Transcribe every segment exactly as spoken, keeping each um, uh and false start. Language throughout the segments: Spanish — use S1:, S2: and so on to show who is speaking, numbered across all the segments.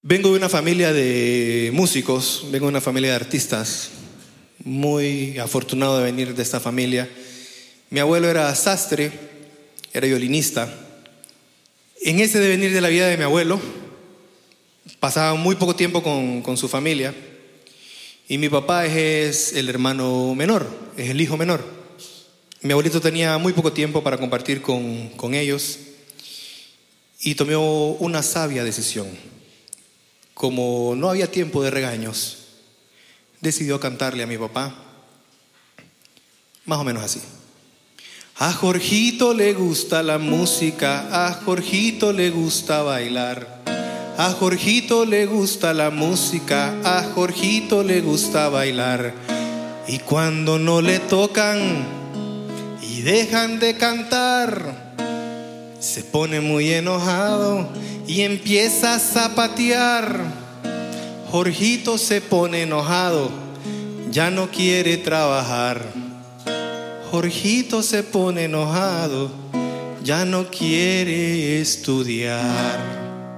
S1: Vengo de una familia de músicos, vengo de una familia de artistas. Muy afortunado de venir de esta familia. Mi abuelo era sastre, era violinista. En ese devenir de la vida de mi abuelo, pasaba muy poco tiempo con, con su familia. Y mi papá es el hermano menor, es el hijo menor. Mi abuelito tenía muy poco tiempo para compartir con, con ellos y tomó una sabia decisión. Como no había tiempo de regaños, decidió cantarle a mi papá, más o menos así. A Jorgito le gusta la música, a Jorgito le gusta bailar. A Jorgito le gusta la música, a Jorgito le gusta bailar. Y cuando no le tocan y dejan de cantar, se pone muy enojado y empieza a zapatear. Jorgito se pone enojado, ya no quiere trabajar. Jorgito se pone enojado, ya no quiere estudiar.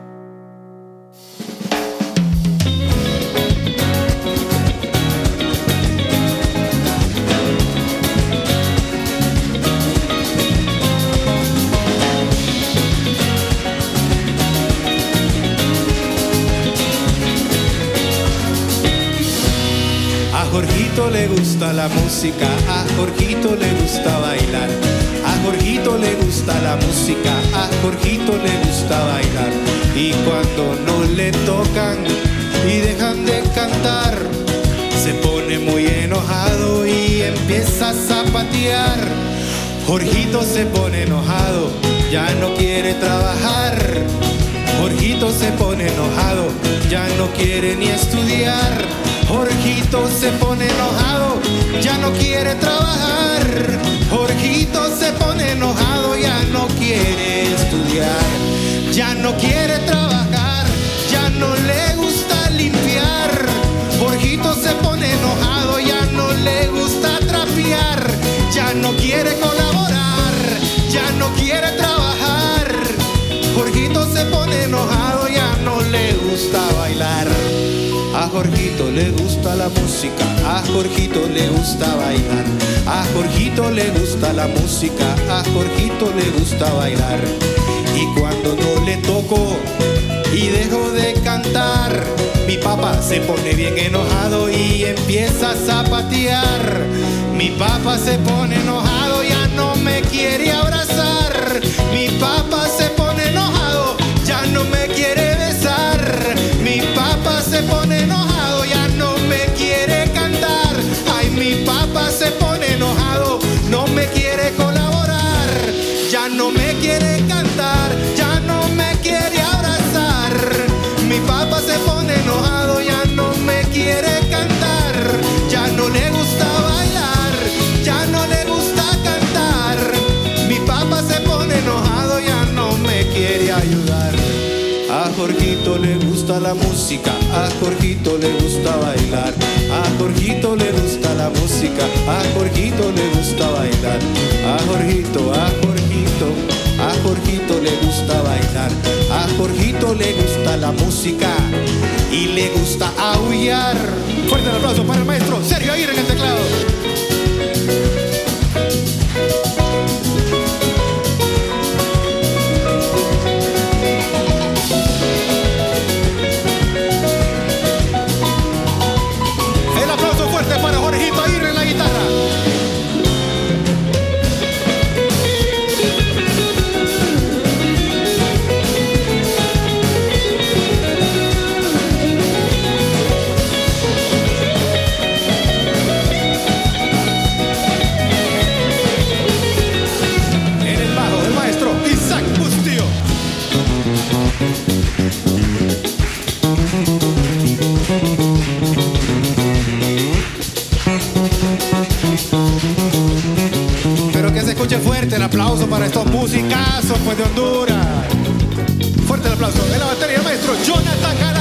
S1: A Jorgito le gusta la música, a Jorgito le gusta bailar. A Jorgito le gusta la música, a Jorgito le gusta bailar. Y cuando no le tocan y dejan de cantar, se pone muy enojado y empieza a zapatear. Jorgito se pone enojado, ya no quiere trabajar. Jorgito se pone enojado, ya no quiere ni estudiar. Jorgito se pone enojado, ya no quiere trabajar. Jorgito se pone enojado, ya no quiere estudiar. Ya no quiere trabajar, ya no le gusta limpiar. Jorgito se pone enojado, ya no le gusta trapear. Ya no quiere colaborar, ya no quiere trabajar. Jorgito se pone enojado, ya no le gusta bailar. A Jorgito le gusta la música, a Jorgito le gusta bailar. A Jorgito le gusta la música, a Jorgito le gusta bailar. Y cuando no le toco y dejo de cantar, mi papá se pone bien enojado y empieza a zapatear. Mi papá se pone enojado, ya no me quiere abrazar. Mi papá se pone enojado, ya no me quiere besar. Mi papá se pone enojado, ya no me quiere cantar. Ay, mi papá se pone enojado, no me quiere colaborar. Ya no me quiere cantar, ya no me quiere abrazar. Mi papá se pone enojado, ya no me quiere cantar. Ya no le gusta bailar, ya no le gusta cantar. Mi papá se pone enojado, ya no me quiere ayudar. A Jorgito le gusta la música, a Jorgito le gusta bailar. A Jorgito le gusta la música, a Jorgito le gusta bailar. A Jorgito, a Jorgito, a Jorgito le gusta bailar. A Jorgito le gusta la música y le gusta aullar. Fuerte el aplauso para el maestro Sergio Aguirre en el teclado. Para Jorgito Aguirre en la guitarra. En el bajo, el maestro Isaac Bustillo. Pero que se escuche fuerte el aplauso para estos musicazos pues de Honduras. Fuerte el aplauso. En la batería, el maestro Jonathan Gala.